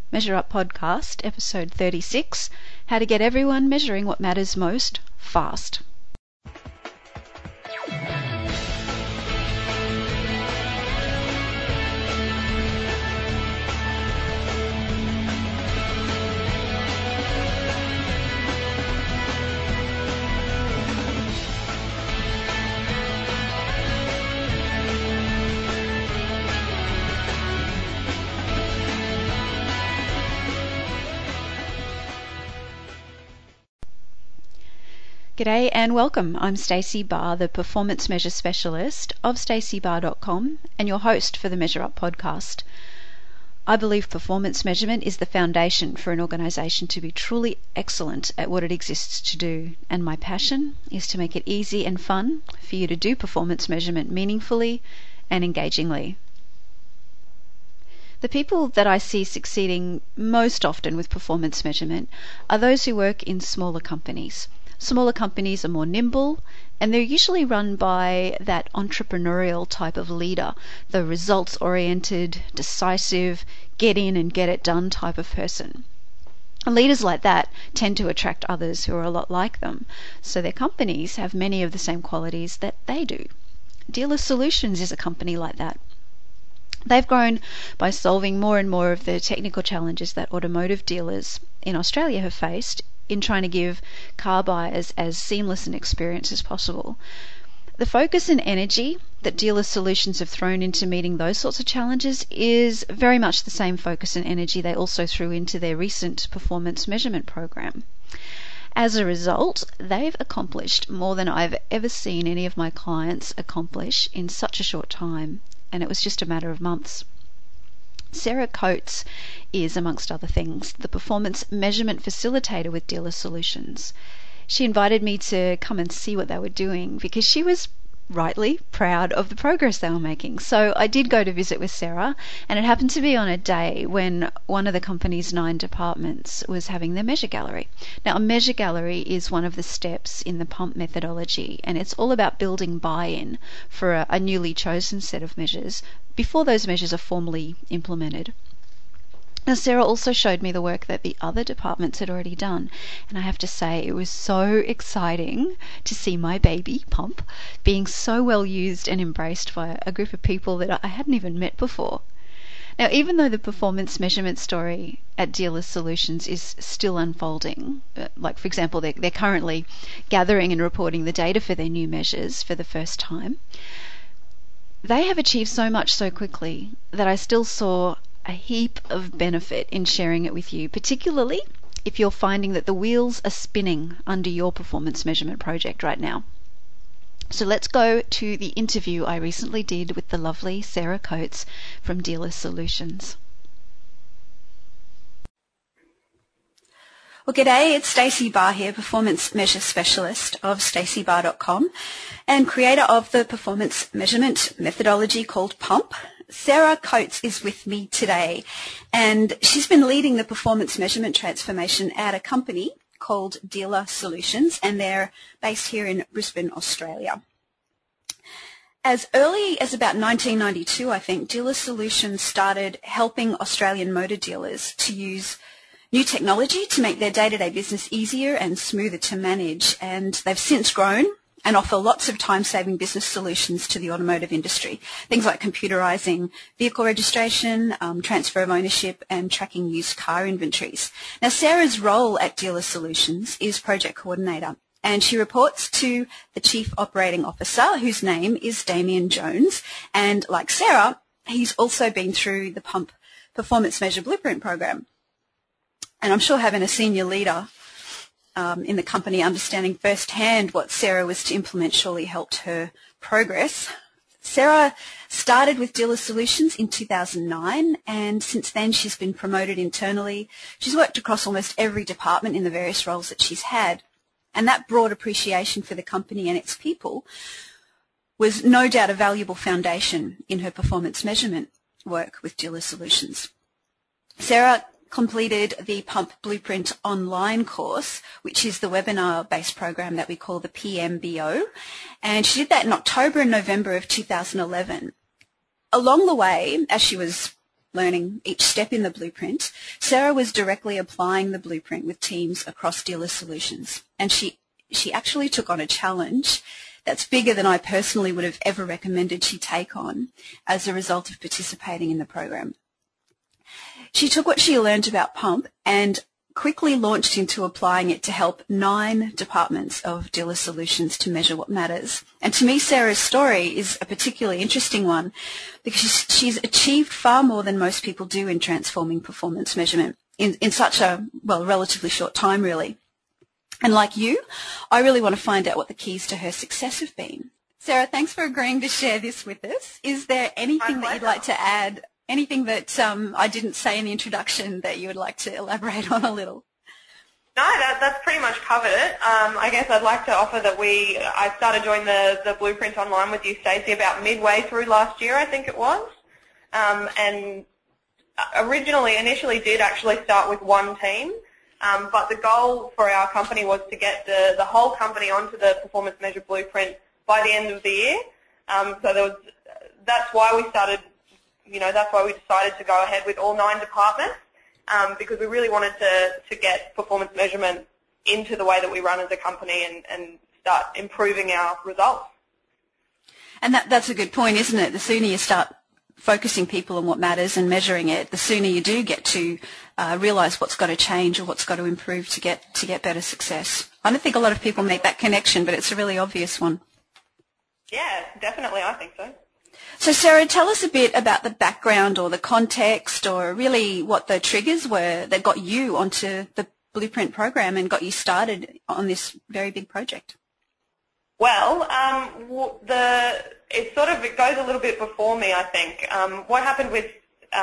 Measure Up Podcast, episode 36, How to Get Everyone Measuring What Matters Most, Fast. G'day and welcome. I'm Stacey Barr, the Performance Measure Specialist of staceybarr.com and your host for the Measure Up podcast. I believe performance measurement is the foundation for an organisation to be truly excellent at what it exists to do, and my passion is to make it easy and fun for you to do performance measurement meaningfully and engagingly. The people that I see succeeding most often with performance measurement are those who work in smaller companies. Smaller companies are more nimble, and they're usually run by that entrepreneurial type of leader, the results-oriented, decisive, get in and get it done type of person. And leaders like that tend to attract others who are a lot like them, so their companies have many of the same qualities that they do. Dealer Solutions is a company like that. They've grown by solving more and more of the technical challenges that automotive dealers in Australia have faced in trying to give car buyers as seamless an experience as possible. The focus and energy that Dealer Solutions have thrown into meeting those sorts of challenges is very much the same focus and energy they also threw into their recent performance measurement program. As a result, they've accomplished more than I've ever seen any of my clients accomplish in such a short time, and it was just a matter of months. Sarah Coates is, amongst other things, the performance measurement facilitator with Dealer Solutions. She invited me to come and see what they were doing because she was rightly proud of the progress they were making. So I did go to visit with Sarah, and it happened to be on a day when one of the company's 9 departments was having their measure gallery. Now, a measure gallery is one of the steps in the PUMP methodology, and it's all about building buy-in for a newly chosen set of measures before those measures are formally implemented. Now, Sarah also showed me the work that the other departments had already done, and I have to say it was so exciting to see my baby, Pump, being so well used and embraced by a group of people that I hadn't even met before. Now, even though the performance measurement story at Dealer Solutions is still unfolding, like for example, they're currently gathering and reporting the data for their new measures for the first time, they have achieved so much so quickly that I still saw a heap of benefit in sharing it with you, particularly if you're finding that the wheels are spinning under your performance measurement project right now. So let's go to the interview I recently did with the lovely Sarah Coates from Dealer Solutions. Well, g'day, it's Stacey Barr here, Performance Measure Specialist of staceybarr.com and creator of the performance measurement methodology called PUMP. Sarah Coates is with me today, and she's been leading the performance measurement transformation at a company called Dealer Solutions, and they're based here in Brisbane, Australia. As early as about 1992, I think, Dealer Solutions started helping Australian motor dealers to use new technology to make their day-to-day business easier and smoother to manage, and they've since grown and offer lots of time-saving business solutions to the automotive industry. Things like computerising vehicle registration, transfer of ownership, and tracking used car inventories. Now, Sarah's role at Dealer Solutions is project coordinator, and she reports to the Chief Operating Officer, whose name is Damien Jones. And like Sarah, he's also been through the PUMP Performance Measure Blueprint program. And I'm sure having a senior leader in the company understanding firsthand what Sarah was to implement surely helped her progress. Sarah started with Dealer Solutions in 2009, and since then she's been promoted internally. She's worked across almost every department in the various roles that she's had, and that broad appreciation for the company and its people was no doubt a valuable foundation in her performance measurement work with Dealer Solutions. Sarah completed the PUMP Blueprint online course, which is the webinar-based program that we call the PMBO, and she did that in October and November of 2011. Along the way, as she was learning each step in the blueprint, Sarah was directly applying the blueprint with teams across Dealer Solutions. And she actually took on a challenge that's bigger than I personally would have ever recommended she take on as a result of participating in the program. She took what she learned about Pump and quickly launched into applying it to help 9 departments of Dealer Solutions to measure what matters. And to me, Sarah's story is a particularly interesting one because she's achieved far more than most people do in transforming performance measurement in such a, well, relatively short time, really. And like you, I really want to find out what the keys to her success have been. Sarah, thanks for agreeing to share this with us. Is there anything that you'd like to add? Anything that I didn't say in the introduction that you would like to elaborate on a little? No, that's pretty much covered it. I guess I'd like to offer that I started doing the Blueprint Online with you, Stacey, about midway through last year, I think it was. And initially did actually start with one team, but the goal for our company was to get the whole company onto the Performance Measure Blueprint by the end of the year. That's why we started. That's why we decided to go ahead with all 9 departments because we really wanted to get performance measurement into the way that we run as a company and start improving our results. And that's a good point, isn't it? The sooner you start focusing people on what matters and measuring it, the sooner you do get to realise what's got to change or what's got to improve to get better success. I don't think a lot of people make that connection, but it's a really obvious one. Yeah, definitely, I think so. So Sarah, tell us a bit about the background or the context or really what the triggers were that got you onto the Blueprint program and got you started on this very big project. Well, it goes a little bit before me, I think. What happened with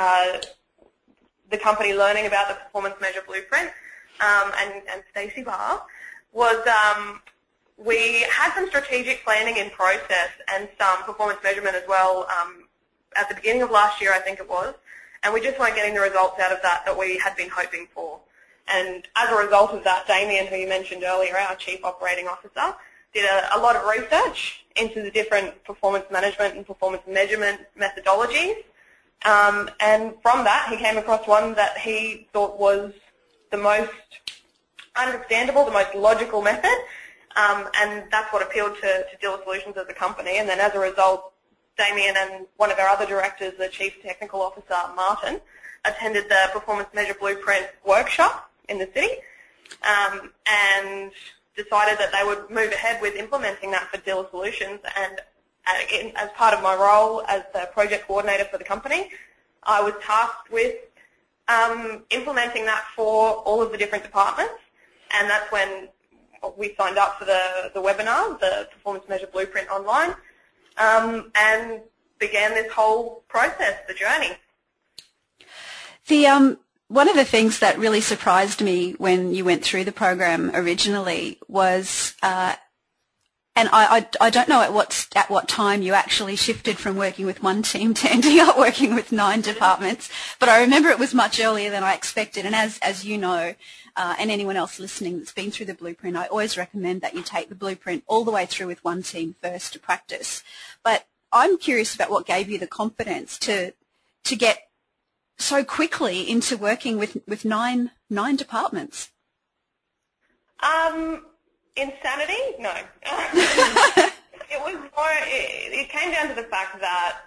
the company learning about the Performance Measure Blueprint and Stacey Barr was we had some strategic planning in process and some performance measurement as well at the beginning of last year, I think it was, and we just weren't getting the results out of that we had been hoping for. And as a result of that, Damien, who you mentioned earlier, our Chief Operating Officer, did a lot of research into the different performance management and performance measurement methodologies, and from that he came across one that he thought was the most understandable, the most logical method. And that's what appealed to Dealer Solutions as a company. And then as a result, Damien and one of our other directors, the Chief Technical Officer, Martin, attended the Performance Measure Blueprint workshop in the city and decided that they would move ahead with implementing that for Dealer Solutions. And as part of my role as the project coordinator for the company, I was tasked with implementing that for all of the different departments. And that's when we signed up for the webinar, the Performance Measure Blueprint Online, and began this whole process, the journey. One of the things that really surprised me when you went through the program originally was, and I don't know at what time you actually shifted from working with one team to ending up working with 9 departments, but I remember it was much earlier than I expected. And as you know, and anyone else listening that's been through the Blueprint, I always recommend that you take the Blueprint all the way through with one team first to practice. But I'm curious about what gave you the confidence to get so quickly into working with nine departments. Insanity? No. It came down to the fact that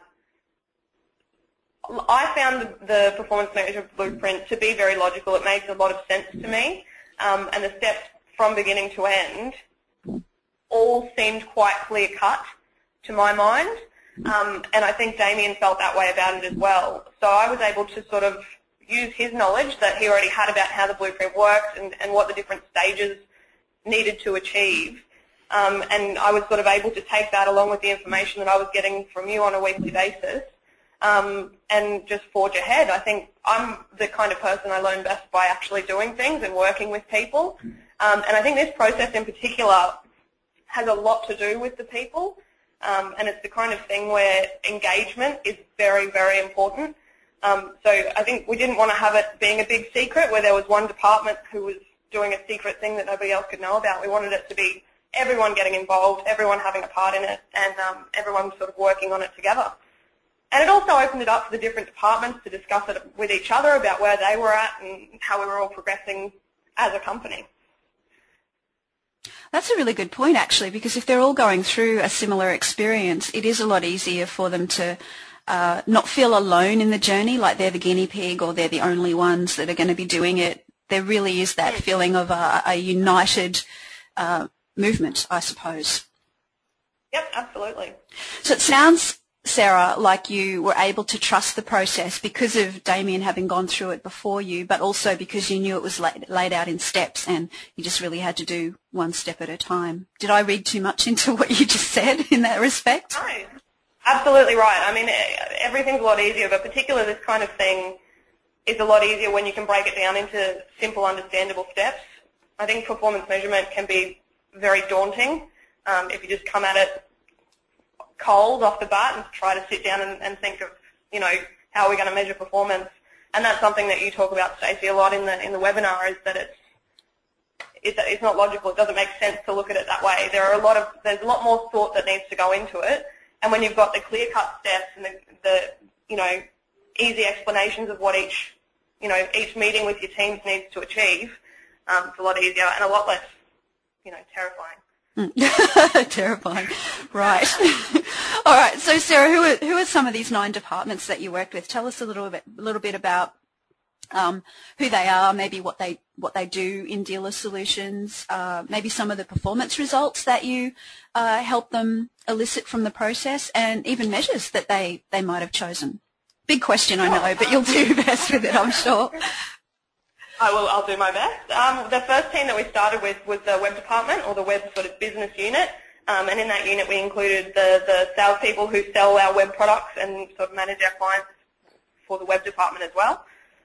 I found the Performance Measure Blueprint to be very logical. It made a lot of sense to me, and the steps from beginning to end all seemed quite clear-cut to my mind, and I think Damien felt that way about it as well. So I was able to sort of use his knowledge that he already had about how the blueprint works and what the different stages needed to achieve, and I was sort of able to take that along with the information that I was getting from you on a weekly basis, and just forge ahead. I think I'm the kind of person I learn best by actually doing things and working with people, and I think this process in particular has a lot to do with the people, and it's the kind of thing where engagement is very, very important. So I think we didn't want to have it being a big secret where there was one department who was doing a secret thing that nobody else could know about. We wanted it to be everyone getting involved, everyone having a part in it, and everyone sort of working on it together. And it also opened it up for the different departments to discuss it with each other about where they were at and how we were all progressing as a company. That's a really good point, actually, because if they're all going through a similar experience, it is a lot easier for them to not feel alone in the journey, like they're the guinea pig or they're the only ones that are going to be doing it. There really is that feeling of a united movement, I suppose. Yep, absolutely. So it sounds, Sarah, like you were able to trust the process because of Damien having gone through it before you, but also because you knew it was laid out in steps and you just really had to do one step at a time. Did I read too much into what you just said in that respect? No, absolutely right. I mean, everything's a lot easier, but particularly this kind of thing is a lot easier when you can break it down into simple, understandable steps. I think performance measurement can be very daunting if you just come at it cold off the bat and try to sit down and think of, how are we going to measure performance. And that's something that you talk about, Stacey, a lot in the webinar, is that it's not logical. It doesn't make sense to look at it that way. There's a lot more thought that needs to go into it. And when you've got the clear-cut steps and the easy explanations of what each meeting with your teams needs to achieve, it's a lot easier and a lot less, terrifying. Terrifying, right. All right, so Sarah, who are some of these 9 departments that you worked with? Tell us a little bit about who they are, maybe what they do in Dealer Solutions, maybe some of the performance results that you help them elicit from the process, and even measures that they might have chosen. Big question, I know, but you'll do best with it, I'm sure. I'll do my best. The first team that we started with was the web department, or the web sort of business unit, and in that unit we included the salespeople who sell our web products and sort of manage our clients for the web department as well.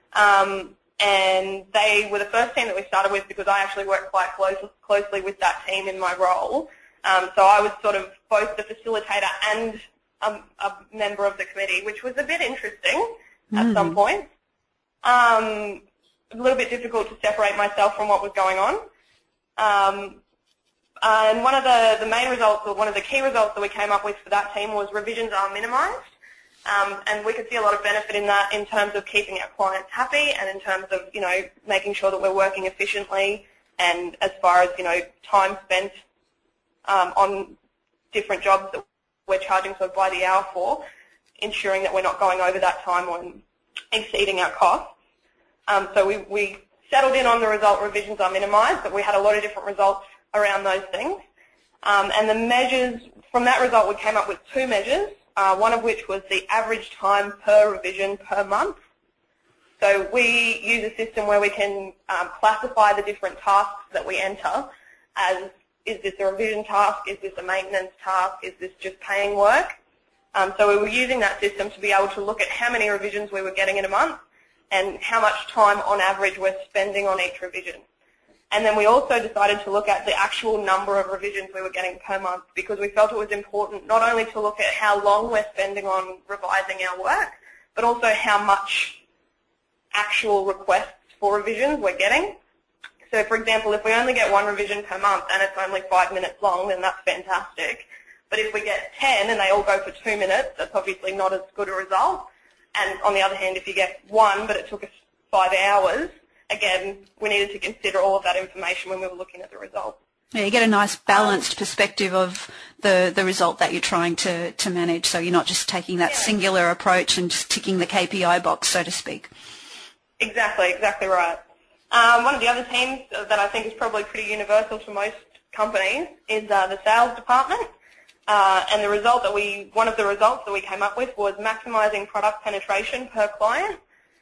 And they were the first team that we started with because I actually worked quite closely with that team in my role. So I was sort of both the facilitator and a member of the committee, which was a bit interesting at some point. A little bit difficult to separate myself from what was going on. And one of the main results, or one of the key results that we came up with for that team, was revisions are minimised. And we could see a lot of benefit in that in terms of keeping our clients happy and in terms of, making sure that we're working efficiently, and as far as, time spent on different jobs that we're charging sort of by the hour for, ensuring that we're not going over that time or exceeding our costs. So we settled in on the result revisions are minimised, but we had a lot of different results around those things. And the measures, from that result we came up with 2 measures, one of which was the average time per revision per month. So we use a system where we can classify the different tasks that we enter as, is this a revision task, is this a maintenance task, is this just paying work? So we were using that system to be able to look at how many revisions we were getting in a month and how much time on average we're spending on each revision. And then we also decided to look at the actual number of revisions we were getting per month, because we felt it was important not only to look at how long we're spending on revising our work, but also how much actual requests for revisions we're getting. So for example, if we only get 1 revision per month and it's only 5 minutes long, then that's fantastic. But if we get 10 and they all go for 2 minutes, that's obviously not as good a result. And on the other hand, if you get 1 but it took us 5 hours, again, we needed to consider all of that information when we were looking at the result. Yeah, you get a nice balanced perspective of the result that you're trying to manage, so you're not just taking that singular approach and just ticking the KPI box, so to speak. Exactly right. One of the other teams that I think is probably pretty universal to most companies is the sales department. And one of the results that we came up with was maximising product penetration per client.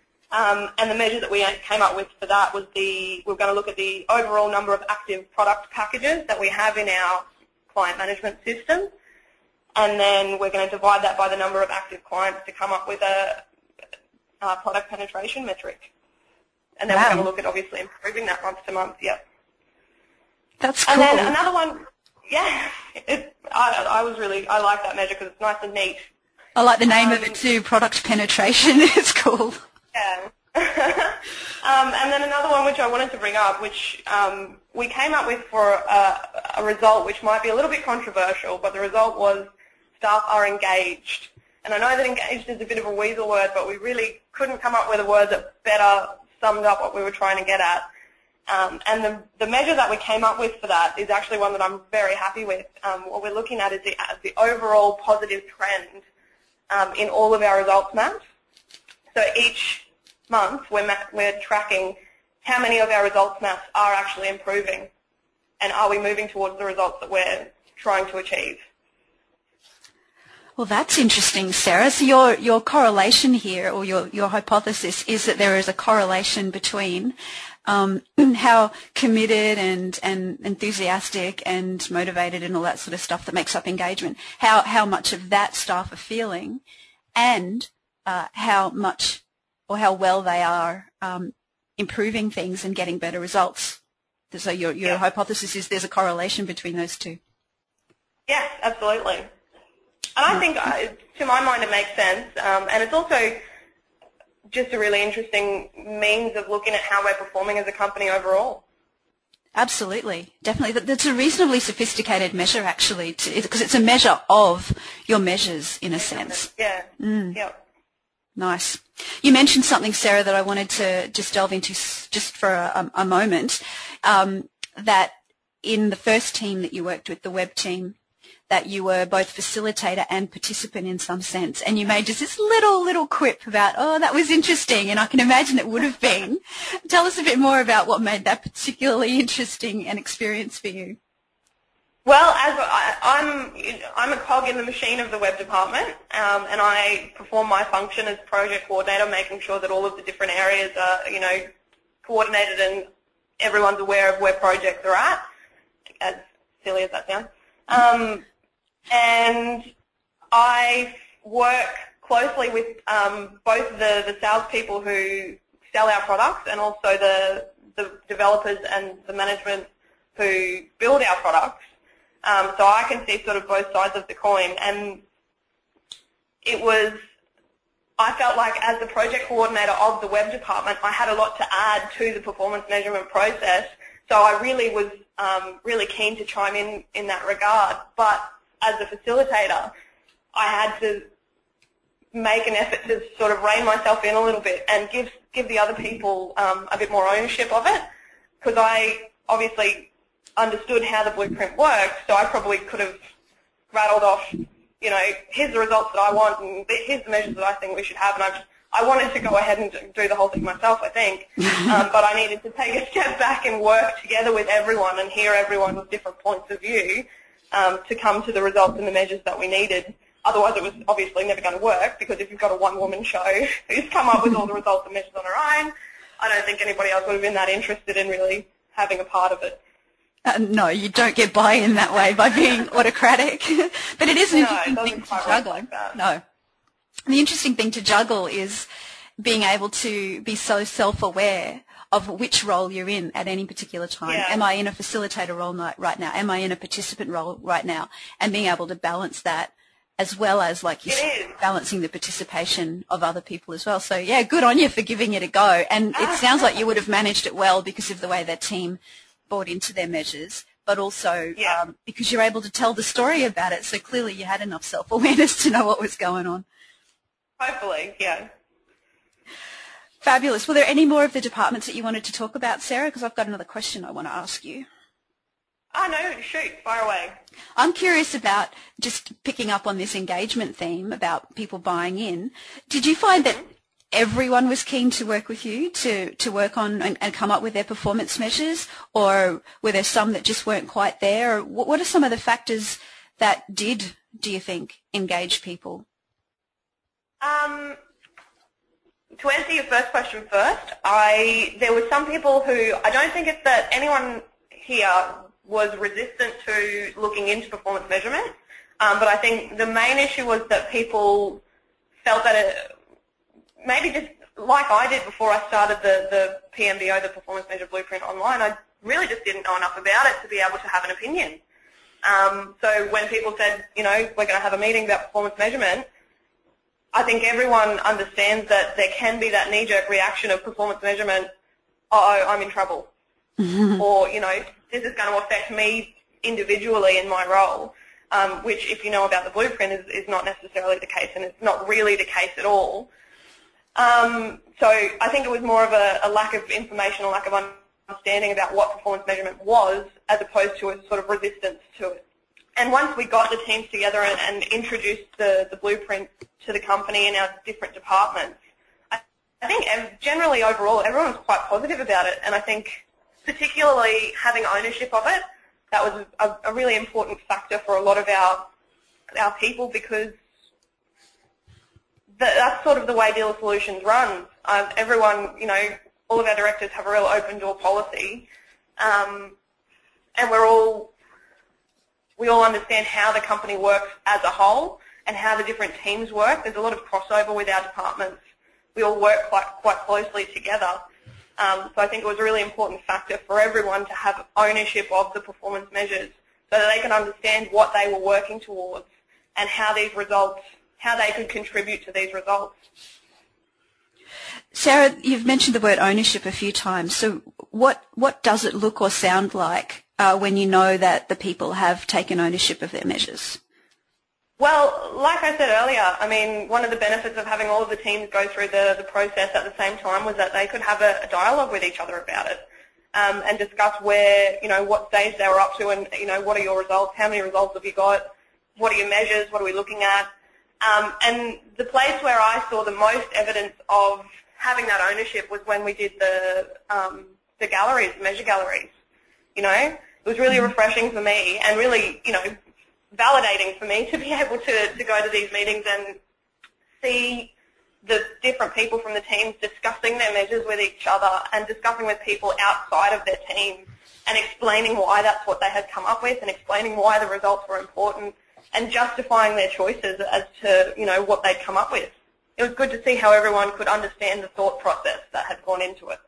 And the measure that we came up with for that was we're going to look at the overall number of active product packages that we have in our client management system. And then we're going to divide that by the number of active clients to come up with a product penetration metric. And then we're going to look at obviously improving that month to month, yep. That's cool. And then another one, I like that measure because it's nice and neat. I like the name of it too, product penetration. It's cool. Yeah. And then another one which I wanted to bring up, which we came up with for a result which might be a little bit controversial, but the result was staff are engaged. And I know that engaged is a bit of a weasel word, but we really couldn't come up with a word that better summed up what we were trying to get at. And the measure that we came up with for that is actually one that I'm very happy with. What we're looking at is the overall positive trend in all of our results maps. So each month we're tracking how many of our results maps are actually improving, and are we moving towards the results that we're trying to achieve. Well, that's interesting, Sarah. So your correlation here, or your hypothesis, is that there is a correlation between how committed and enthusiastic and motivated and all that sort of stuff that makes up engagement, how much of that staff are feeling, and how much or how well they are improving things and getting better results. So your hypothesis is there's a correlation between those two. Yes, absolutely. And I think, to my mind, it makes sense. And it's also just a really interesting means of looking at how we're performing as a company overall. Absolutely, definitely. That's a reasonably sophisticated measure, actually, because it's a measure of your measures, in a sense. Yeah. Yep. Nice. You mentioned something, Sarah, that I wanted to just delve into just for a moment, that in the first team that you worked with, the web team, that you were both facilitator and participant in some sense, and you made just this little quip about, oh, that was interesting, and I can imagine it would have been. Tell us a bit more about what made that particularly interesting an experience for you. Well, as I'm a cog in the machine of the web department, and I perform my function as project coordinator, making sure that all of the different areas are, coordinated and everyone's aware of where projects are at, as silly as that sounds. And I work closely with both the salespeople who sell our products and also the developers and the management who build our products. So I can see sort of both sides of the coin. And I felt like as the project coordinator of the web department, I had a lot to add to the performance measurement process. So I really was really keen to chime in that regard. But as a facilitator, I had to make an effort to sort of rein myself in a little bit and give the other people a bit more ownership of it, because I obviously understood how the blueprint works, so I probably could have rattled off, here's the results that I want and here's the measures that I think we should have, and I wanted to go ahead and do the whole thing myself, I think, but I needed to take a step back and work together with everyone and hear everyone with different points of view to come to the results and the measures that we needed. Otherwise, it was obviously never going to work, because if you've got a one-woman show who's come up with all the results and measures on her own, I don't think anybody else would have been that interested in really having a part of it. No, you don't get buy-in that way by being autocratic. But it is an interesting thing to juggle. Like that. No. The interesting thing to juggle is being able to be so self-aware of which role you're in at any particular time. Yeah. Am I in a facilitator role right now? Am I in a participant role right now? And being able to balance that, as well as, like you said, balancing the participation of other people as well. So, yeah, good on you for giving it a go. And it sounds like you would have managed it well because of the way that team bought into their measures, but also because you're able to tell the story about it. So clearly you had enough self-awareness to know what was going on. Hopefully, yeah. Fabulous. Were there any more of the departments that you wanted to talk about, Sarah? Because I've got another question I want to ask you. Oh, no, shoot, fire away. I'm curious about just picking up on this engagement theme about people buying in. Did you find that everyone was keen to work with you to work on and come up with their performance measures, or were there some that just weren't quite there? Or what are some of the factors that did, do you think, engage people? To answer your first question first, there were some people who, I don't think it's that anyone here was resistant to looking into performance measurement, but I think the main issue was that people felt that maybe just like I did before I started the PMBO, the Performance Measure Blueprint online, I really just didn't know enough about it to be able to have an opinion. So when people said, we're going to have a meeting about performance measurement, I think everyone understands that there can be that knee-jerk reaction of performance measurement, uh-oh, I'm in trouble. Or, this is going to affect me individually in my role. which, if you know about the blueprint, is not necessarily the case, and it's not really the case at all. So I think it was more of a lack of information, a lack of understanding about what performance measurement was, as opposed to a sort of resistance to it. And once we got the teams together and introduced the blueprint to the company and our different departments, I think generally overall everyone was quite positive about it, and I think particularly having ownership of it, that was a really important factor for a lot of our people, because that's sort of the way Dealer Solutions runs. Everyone, all of our directors have a real open door policy, and we all understand how the company works as a whole and how the different teams work. There's a lot of crossover with our departments. We all work quite closely together. So I think it was a really important factor for everyone to have ownership of the performance measures so that they can understand what they were working towards and how they could contribute to these results. Sarah, you've mentioned the word ownership a few times. So what does it look or sound like when you know that the people have taken ownership of their measures? Well, like I said earlier, I mean, one of the benefits of having all of the teams go through the process at the same time was that they could have a dialogue with each other about it, and discuss what stage they were up to, and, what are your results, how many results have you got, what are your measures, what are we looking at. And the place where I saw the most evidence of having that ownership was when we did the galleries, the measure galleries. It was really refreshing for me and really, validating for me to be able to go to these meetings and see the different people from the teams discussing their measures with each other and discussing with people outside of their team and explaining why that's what they had come up with and explaining why the results were important and justifying their choices as to, what they'd come up with. It was good to see how everyone could understand the thought process that had gone into it.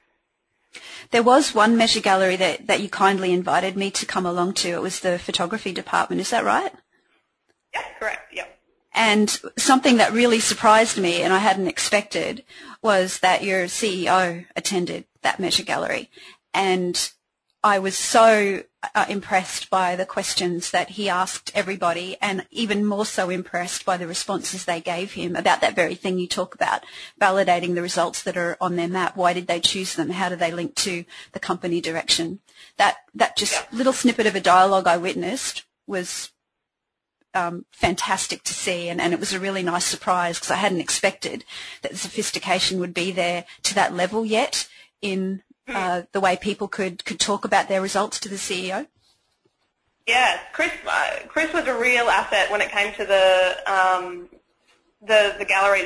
There was one measure gallery that you kindly invited me to come along to. It was the photography department. Is that right? Yes, correct. Yep. And something that really surprised me and I hadn't expected was that your CEO attended that measure gallery. And I was so impressed by the questions that he asked everybody, and even more so impressed by the responses they gave him about that very thing you talk about, validating the results that are on their map. Why did they choose them? How do they link to the company direction? That just little snippet of a dialogue I witnessed was fantastic to see, and it was a really nice surprise because I hadn't expected that the sophistication would be there to that level yet in the way people could talk about their results to the CEO. Yeah, Chris was a real asset when it came to the galleries.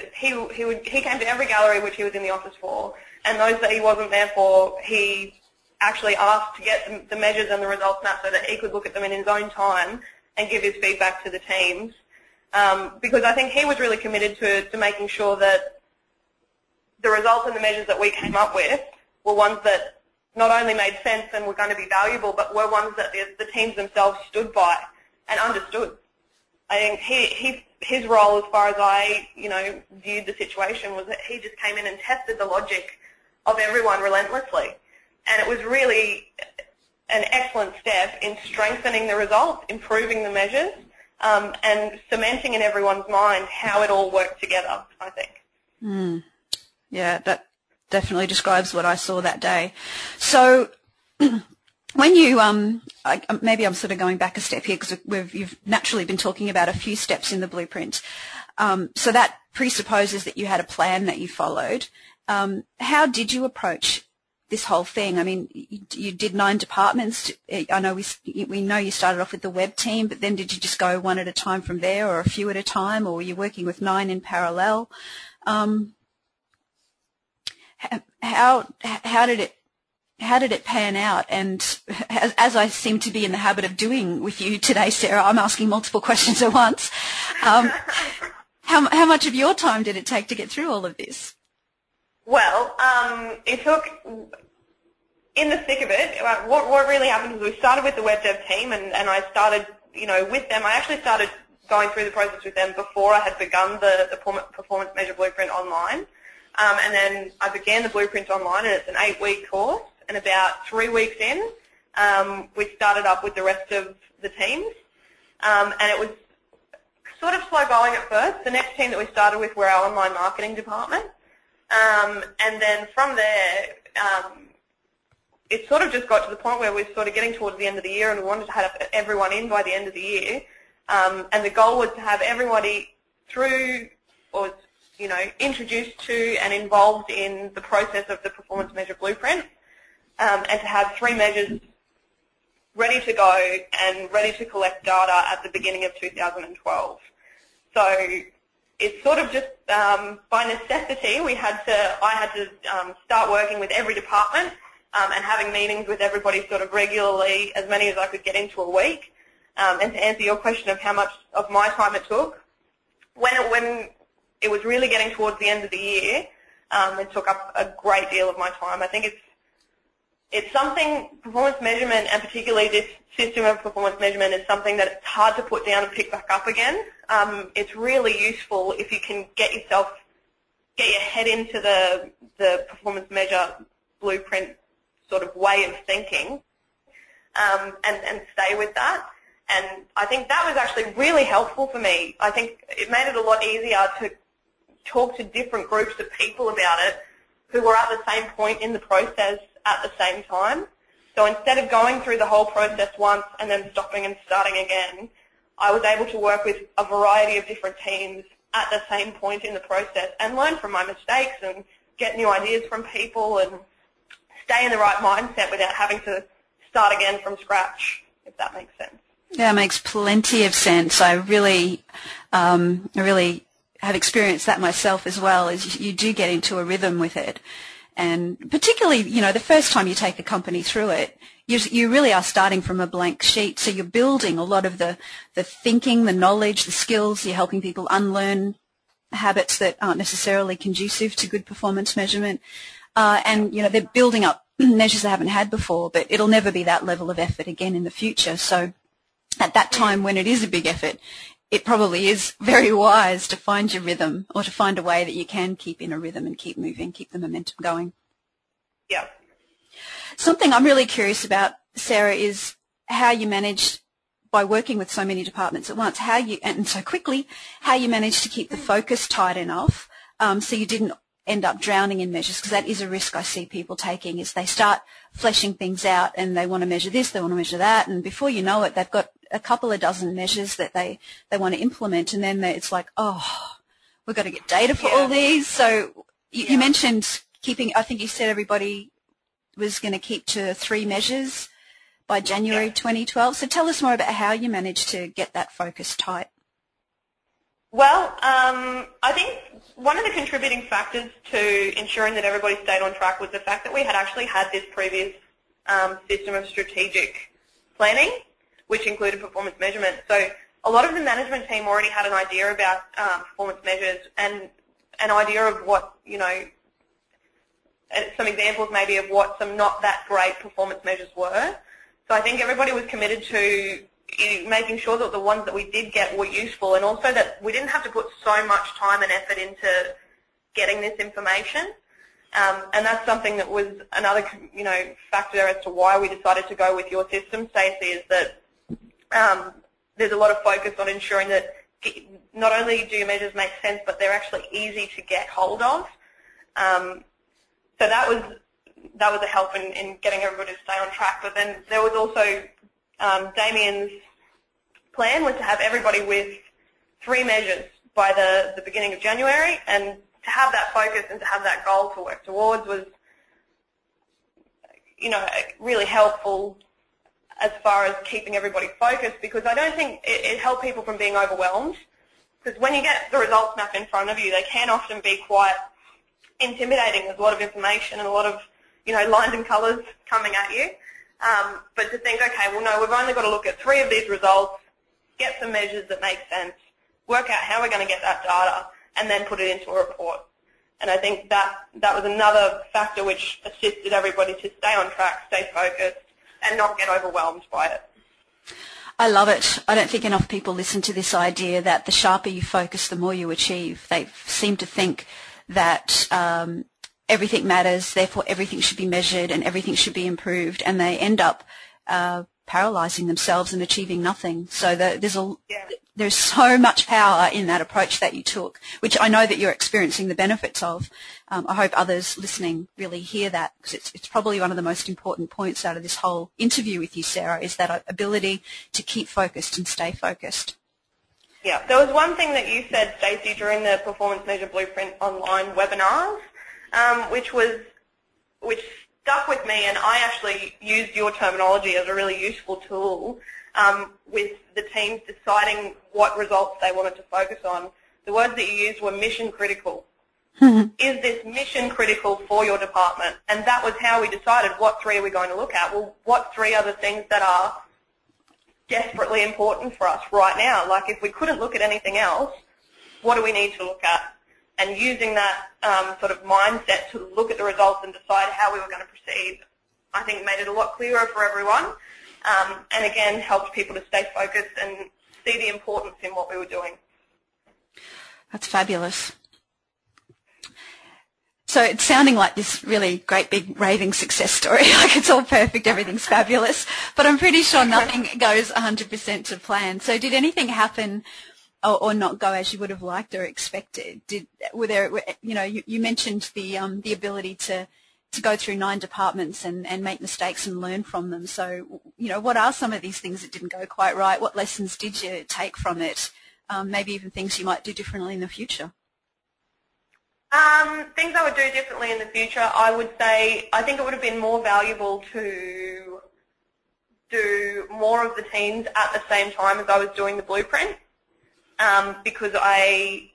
He came to every gallery which he was in the office for, and those that he wasn't there for, he actually asked to get the measures and the results mapped so that he could look at them in his own time and give his feedback to the teams. Because I think he was really committed to making sure that the results and the measures that we came up with were ones that not only made sense and were going to be valuable, but were ones that the teams themselves stood by and understood. I think his role, as far as I viewed the situation, was that he just came in and tested the logic of everyone relentlessly, and it was really an excellent step in strengthening the results, improving the measures, and cementing in everyone's mind how it all worked together, I think. Yeah, that definitely describes what I saw that day. So when you, maybe I'm sort of going back a step here because you've naturally been talking about a few steps in the blueprint. So that presupposes that you had a plan that you followed. How did you approach this whole thing? I mean, you did 9 departments. I know we know you started off with the web team, but then did you just go one at a time from there, or a few at a time, or were you working with 9 in parallel? How did it pan out? And as I seem to be in the habit of doing with you today, Sarah, I'm asking multiple questions at once. How much of your time did it take to get through all of this? Well, it took, in the thick of it, what really happened is we started with the web dev team, and I started, with them. I actually started going through the process with them before I had begun the Performance Measure Blueprint online. And then I began the Blueprint online, and it's an 8-week course, and about 3 weeks in, we started up with the rest of the teams. and it was sort of slow going at first. The next team that we started with were our online marketing department, and then from there, it sort of just got to the point where we were sort of getting towards the end of the year, and we wanted to have everyone in by the end of the year, and the goal was to have everybody through or introduced to and involved in the process of the Performance Measure Blueprint, and to have 3 measures ready to go and ready to collect data at the beginning of 2012. So it's sort of just by necessity I had to start working with every department and having meetings with everybody sort of regularly, as many as I could get into a week. And to answer your question of how much of my time it took, when it was really getting towards the end of the year, it took up a great deal of my time. I think it's something, performance measurement, and particularly this system of performance measurement, is something that it's hard to put down and pick back up again. It's really useful if you can get your head into the performance measure blueprint sort of way of thinking, and stay with that. And I think that was actually really helpful for me. I think it made it a lot easier to talk to different groups of people about it who were at the same point in the process at the same time. So instead of going through the whole process once and then stopping and starting again, I was able to work with a variety of different teams at the same point in the process and learn from my mistakes and get new ideas from people and stay in the right mindset without having to start again from scratch, if that makes sense. Yeah, it makes plenty of sense. I really have experienced that myself as well, as you do get into a rhythm with it. And particularly, the first time you take a company through it, you really are starting from a blank sheet. So you're building a lot of the thinking, the knowledge, the skills. You're helping people unlearn habits that aren't necessarily conducive to good performance measurement. And they're building up measures they haven't had before, but it'll never be that level of effort again in the future. So at that time when it is a big effort, it probably is very wise to find your rhythm, or to find a way that you can keep in a rhythm and keep moving, keep the momentum going. Yeah. Something I'm really curious about, Sarah, is how you managed, by working with so many departments at once, and so quickly, how you managed to keep the focus tight enough so you didn't end up drowning in measures, because that is a risk I see people taking, is they start fleshing things out and they want to measure this, they want to measure that, and before you know it, they've got a couple of dozen measures that they want to implement, and then it's like, oh, we've got to get data for all these. So you mentioned keeping, I think you said everybody was going to keep to 3 measures by January 2012. So tell us more about how you managed to get that focus tight. Well, I think one of the contributing factors to ensuring that everybody stayed on track was the fact that we had actually had this previous system of strategic planning, which included performance measurement. So a lot of the management team already had an idea about performance measures and an idea of what, some examples maybe of what some not that great performance measures were. So I think everybody was committed to making sure that the ones that we did get were useful, and also that we didn't have to put so much time and effort into getting this information. And that's something that was another, factor as to why we decided to go with your system, Stacey, is that there's a lot of focus on ensuring that not only do your measures make sense, but they're actually easy to get hold of. So that was a help in getting everybody to stay on track. But then there was also Damien's plan was to have everybody with 3 measures by the beginning of January, and to have that focus and to have that goal to work towards was, really helpful as far as keeping everybody focused, because I don't think it helped people from being overwhelmed, because when you get the results map in front of you, they can often be quite intimidating. There's a lot of information and a lot of, lines and colours coming at you. But to think, okay, well, no, we've only got to look at 3 of these results, get some measures that make sense, work out how we're going to get that data, and then put it into a report. And I think that was another factor which assisted everybody to stay on track, stay focused, and not get overwhelmed by it. I love it. I don't think enough people listen to this idea that the sharper you focus, the more you achieve. They seem to think that everything matters, therefore everything should be measured and everything should be improved, and they end up paralysing themselves and achieving nothing. So there's so much power in that approach that you took, which I know that you're experiencing the benefits of. I hope others listening really hear that, because it's probably one of the most important points out of this whole interview with you, Sarah, is that ability to keep focused and stay focused. Yeah, there was one thing that you said, Stacey, during the Performance Measure Blueprint online webinars, which stuck with me, and I actually used your terminology as a really useful tool with the teams deciding what results they wanted to focus on. The words that you used were mission critical. Is this mission critical for your department? And that was how we decided what 3 are we going to look at. Well, what 3 are the things that are desperately important for us right now? Like, if we couldn't look at anything else, what do we need to look at? And using that sort of mindset to look at the results and decide how we were going to proceed, I think made it a lot clearer for everyone, and again helped people to stay focused and see the importance in what we were doing. That's fabulous. So it's sounding like this really great big raving success story, like it's all perfect, everything's fabulous, but I'm pretty sure nothing goes 100% to plan. So did anything happen or not go as you would have liked or expected? You mentioned the ability to go through 9 departments and make mistakes and learn from them. So, what are some of these things that didn't go quite right? What lessons did you take from it? Maybe even things you might do differently in the future. Things I would do differently in the future, I would say I think it would have been more valuable to do more of the teams at the same time as I was doing the blueprint, because I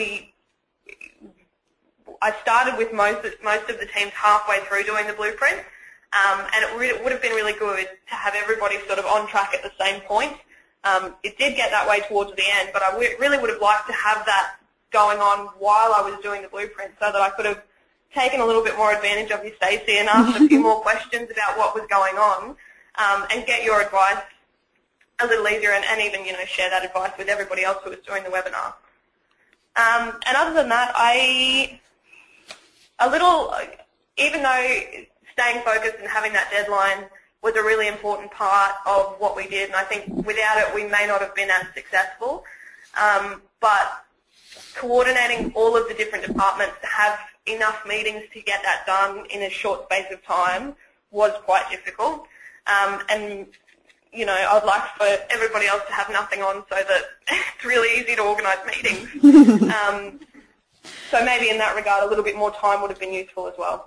started with most of the teams halfway through doing the blueprint, and it would have been really good to have everybody sort of on track at the same point. It did get that way towards the end, but I really would have liked to have that going on while I was doing the blueprint, so that I could have taken a little bit more advantage of you, Stacey, and asked a few more questions about what was going on, and get your advice a little easier, and even share that advice with everybody else who was doing the webinar. And other than that, even though staying focused and having that deadline was a really important part of what we did, and I think without it we may not have been as successful, but coordinating all of the different departments to have enough meetings to get that done in a short space of time was quite difficult. And I'd like for everybody else to have nothing on so that it's really easy to organise meetings. So maybe in that regard a little bit more time would have been useful as well.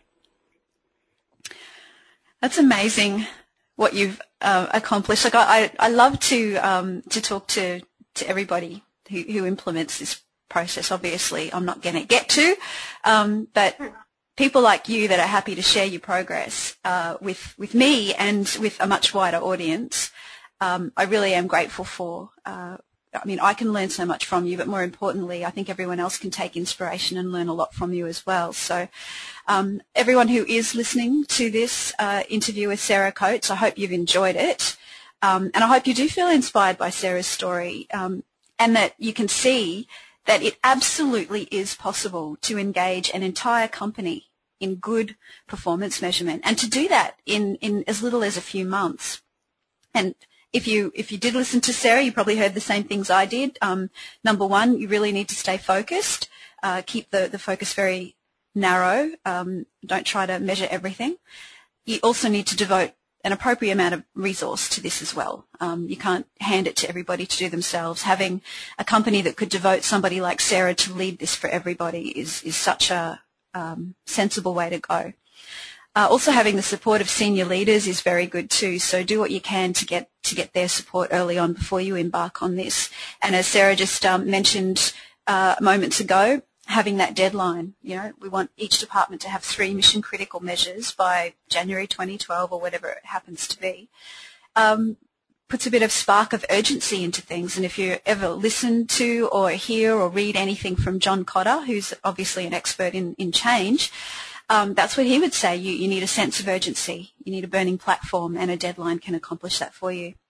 That's amazing what you've accomplished. Like I love to talk to everybody who implements this process. Obviously, I'm not going to get to, but people like you that are happy to share your progress with me and with a much wider audience, I really am grateful for. I can learn so much from you, but more importantly, I think everyone else can take inspiration and learn a lot from you as well. So everyone who is listening to this interview with Sarah Coates, I hope you've enjoyed it, and I hope you do feel inspired by Sarah's story, and that you can see that it absolutely is possible to engage an entire company in good performance measurement, and to do that in as little as a few months. And if you did listen to Sarah, you probably heard the same things I did. Number one, you really need to stay focused. Keep the focus very narrow. Don't try to measure everything. You also need to devote an appropriate amount of resource to this as well. You can't hand it to everybody to do themselves. Having a company that could devote somebody like Sarah to lead this for everybody is such a sensible way to go. Also, having the support of senior leaders is very good too. So do what you can to get their support early on before you embark on this. And as Sarah just mentioned moments ago, having that deadline. We want each department to have 3 mission critical measures by January 2012 or whatever it happens to be. Puts a bit of spark of urgency into things. And if you ever listen to or hear or read anything from John Cotter, who's obviously an expert in change, that's what he would say. You need a sense of urgency. You need a burning platform, and a deadline can accomplish that for you.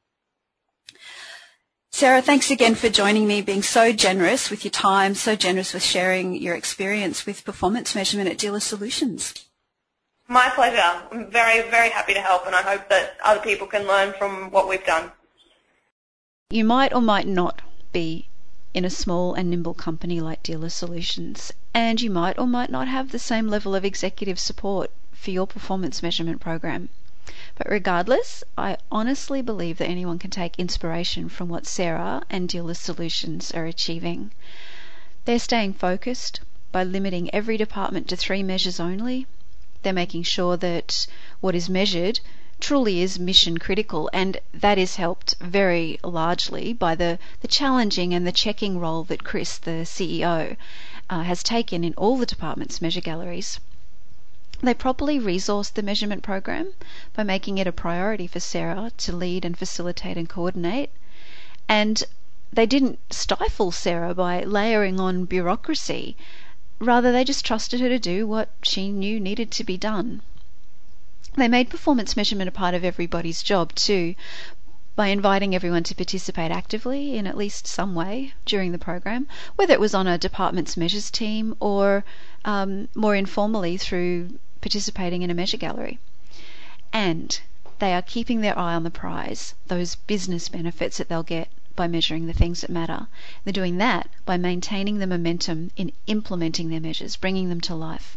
Sarah, thanks again for joining me, being so generous with your time, so generous with sharing your experience with performance measurement at Dealer Solutions. My pleasure. I'm very, very happy to help, and I hope that other people can learn from what we've done. You might or might not be in a small and nimble company like Dealer Solutions, and you might or might not have the same level of executive support for your performance measurement program. But regardless, I honestly believe that anyone can take inspiration from what Sarah and Dealer Solutions are achieving. They're staying focused by limiting every department to 3 measures only. They're making sure that what is measured truly is mission critical, and that is helped very largely by the challenging and the checking role that Chris, the CEO, has taken in all the department's measure galleries. They properly resourced the measurement program by making it a priority for Sarah to lead and facilitate and coordinate, and they didn't stifle Sarah by layering on bureaucracy. Rather, they just trusted her to do what she knew needed to be done. They made performance measurement a part of everybody's job too, by inviting everyone to participate actively in at least some way during the program, whether it was on a department's measures team or more informally through participating in a measure gallery. And they are keeping their eye on the prize, those business benefits that they'll get by measuring the things that matter. They're doing that by maintaining the momentum in implementing their measures, bringing them to life.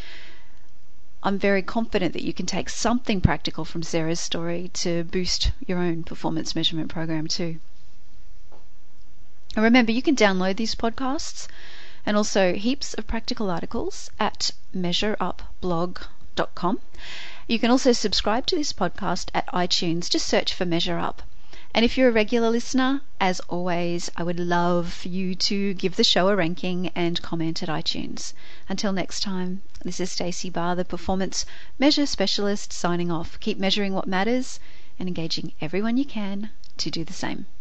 I'm very confident that you can take something practical from Sarah's story to boost your own performance measurement program too. And remember, you can download these podcasts and also heaps of practical articles at measureupblog.com. You can also subscribe to this podcast at iTunes. Just search for Measure Up. And if you're a regular listener, as always, I would love for you to give the show a ranking and comment at iTunes. Until next time, this is Stacey Barr, the Performance Measure Specialist, signing off. Keep measuring what matters and engaging everyone you can to do the same.